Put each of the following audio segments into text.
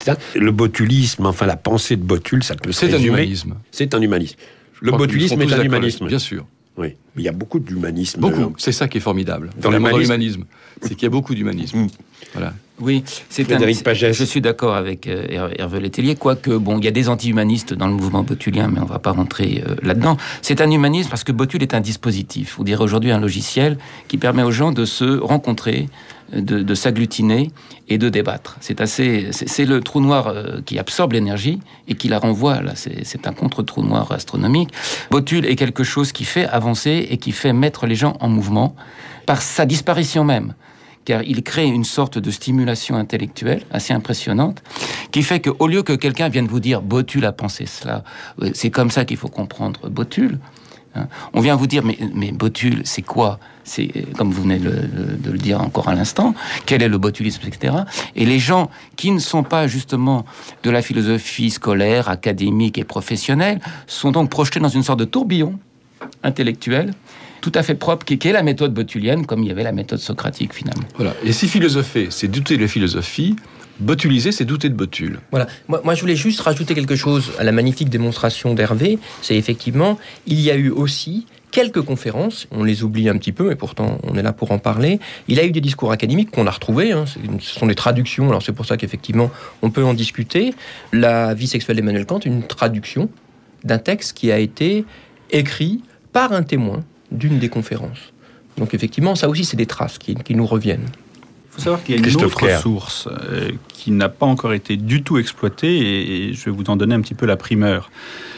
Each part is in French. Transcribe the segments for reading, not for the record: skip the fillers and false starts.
etc. Le botulisme, enfin la pensée de Botul, ça peut se résumer. C'est un humanisme. C'est un humanisme. Le botulisme est un humanisme. Bien sûr. Oui, mais il y a beaucoup d'humanisme. Beaucoup, c'est ça qui est formidable. Dans l'humanisme, c'est qu'il y a beaucoup d'humanisme. Voilà. Oui, Frédéric Pagès. Je suis d'accord avec Hervé Letellier, quoique, il y a des anti-humanistes dans le mouvement botulien, mais on ne va pas rentrer là-dedans. C'est un humanisme parce que Botul est un dispositif, vous direz aujourd'hui un logiciel, qui permet aux gens de se rencontrer, de s'agglutiner et de débattre. C'est le trou noir qui absorbe l'énergie et qui la renvoie. Là, c'est un contre-trou noir astronomique. Botul est quelque chose qui fait avancer et qui fait mettre les gens en mouvement par sa disparition même. Car il crée une sorte de stimulation intellectuelle assez impressionnante, qui fait qu'au lieu que quelqu'un vienne vous dire « Botul a pensé cela », c'est comme ça qu'il faut comprendre Botul, hein, on vient vous dire « Mais Botul, c'est quoi ?» C'est, comme vous venez de le dire encore à l'instant, quel est le botulisme, etc. Et les gens qui ne sont pas justement de la philosophie scolaire, académique et professionnelle, sont donc projetés dans une sorte de tourbillon intellectuel, tout à fait propre, qui est la méthode botulienne, comme il y avait la méthode socratique, finalement. Voilà. Et si philosopher, c'est douter de la philosophie, botuliser, c'est douter de Botul. Voilà. Moi, je voulais juste rajouter quelque chose à la magnifique démonstration d'Hervé. C'est effectivement, il y a eu aussi quelques conférences, on les oublie un petit peu, mais pourtant on est là pour en parler. Il a eu des discours académiques qu'on a retrouvés, ce sont des traductions, alors c'est pour ça qu'effectivement on peut en discuter. La vie sexuelle d'Emmanuel Kant, une traduction d'un texte qui a été écrit par un témoin d'une des conférences. Donc effectivement, ça aussi, c'est des traces qui nous reviennent. Il faut savoir qu'il y a une autre source qui n'a pas encore été du tout exploitée, et je vais vous en donner un petit peu la primeur.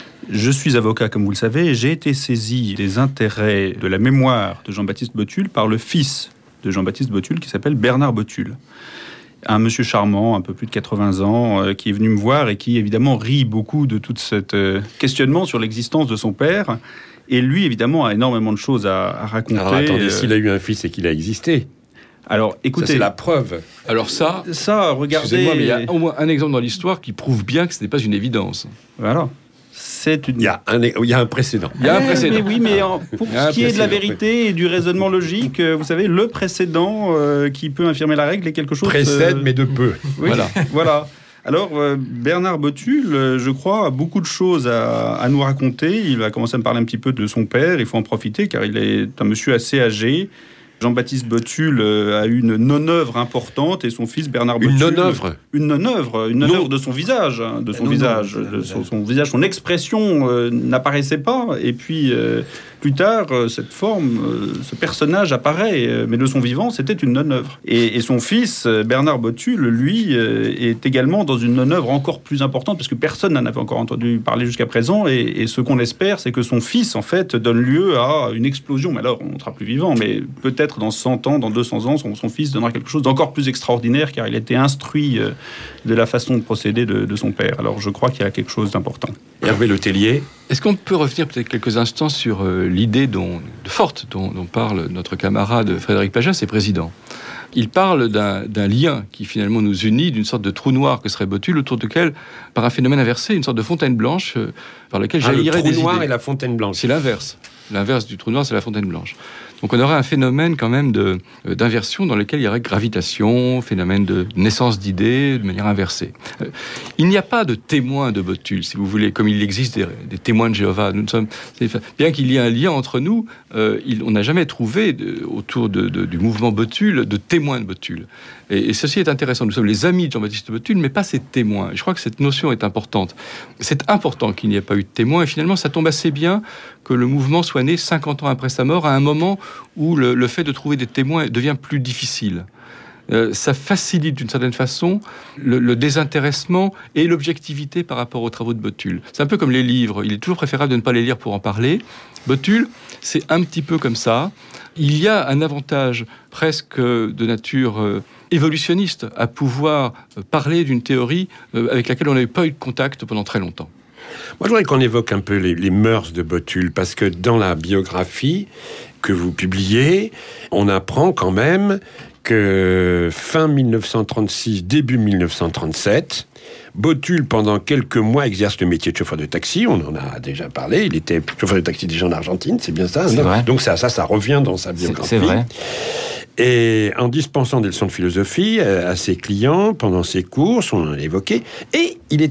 Je suis avocat, comme vous le savez, et j'ai été saisi des intérêts de la mémoire de Jean-Baptiste Botul par le fils de Jean-Baptiste Botul, qui s'appelle Bernard Botul. Un monsieur charmant, un peu plus de 80 ans, qui est venu me voir et qui, évidemment, rit beaucoup de tout ce questionnement sur l'existence de son père. Et lui, évidemment, a énormément de choses à raconter. Alors, attendez, s'il a eu un fils et qu'il a existé. Alors, écoutez... Ça, c'est la preuve. Alors ça, regardez... Excusez-moi, mais il y a au moins un exemple dans l'histoire qui prouve bien que ce n'est pas une évidence. Voilà. Il y a un précédent. Il y a un précédent. Mais oui, mais pour ce qui est de la vérité et du raisonnement logique, vous savez, le précédent qui peut infirmer la règle est quelque chose... Précède, mais de peu. Oui, voilà. Alors, Bernard Botul, je crois, a beaucoup de choses à nous raconter. Il va commencer à me parler un petit peu de son père. Il faut en profiter, car il est un monsieur assez âgé. Jean-Baptiste Botul a eu une non-œuvre importante, et son fils Bernard Botul... Une non-œuvre de son visage, son visage, son expression n'apparaissait pas. Et puis, plus tard, cette forme, ce personnage apparaît, mais de son vivant, c'était une non-œuvre. Et son fils, Bernard Botul, lui, est également dans une non-œuvre encore plus importante, parce que personne n'en avait encore entendu parler jusqu'à présent, et ce qu'on espère, c'est que son fils, en fait, donne lieu à une explosion. Mais alors, on ne sera plus vivant, mais peut-être dans 100 ans, dans 200 ans, son fils donnera quelque chose d'encore plus extraordinaire, car il a été instruit de la façon de procéder de son père. Alors, je crois qu'il y a quelque chose d'important. Hervé Letellier. Est-ce qu'on peut revenir peut-être quelques instants sur l'idée forte dont parle notre camarade Frédéric Pagès, et président. Il parle d'un lien qui finalement nous unit, d'une sorte de trou noir que serait Botul, autour duquel, par un phénomène inversé, une sorte de fontaine blanche par laquelle jaillirait des idées. Le trou noir et la fontaine blanche. C'est l'inverse. L'inverse du trou noir, c'est la fontaine blanche. Donc on aurait un phénomène quand même d'inversion dans lequel il y aurait gravitation, phénomène de naissance d'idées de manière inversée. Il n'y a pas de témoins de Botul, si vous voulez, comme il existe des témoins de Jéhovah. Bien qu'il y ait un lien entre nous, on n'a jamais trouvé autour du mouvement Botul de témoins de Botul. Et ceci est intéressant. Nous sommes les amis de Jean-Baptiste Botul, mais pas ses témoins. Je crois que cette notion est importante. C'est important qu'il n'y ait pas eu de témoins, et finalement, ça tombe assez bien que le mouvement soit né 50 ans après sa mort, à un moment où le fait de trouver des témoins devient plus difficile. Ça facilite d'une certaine façon le désintéressement et l'objectivité par rapport aux travaux de Botul. C'est un peu comme les livres. Il est toujours préférable de ne pas les lire pour en parler. Botul, c'est un petit peu comme ça. Il y a un avantage presque de nature évolutionniste à pouvoir parler d'une théorie avec laquelle on n'avait pas eu de contact pendant très longtemps. Moi, je voudrais qu'on évoque un peu les mœurs de Botul, parce que dans la biographie que vous publiez, on apprend quand même que fin 1936, début 1937, Botul, pendant quelques mois, exerce le métier de chauffeur de taxi. On en a déjà parlé. Il était chauffeur de taxi déjà en Argentine, c'est bien ça. C'est vrai. Donc ça revient dans sa biographie. C'est vrai. Et en dispensant des leçons de philosophie à ses clients pendant ses courses, on l'a évoqué, et il est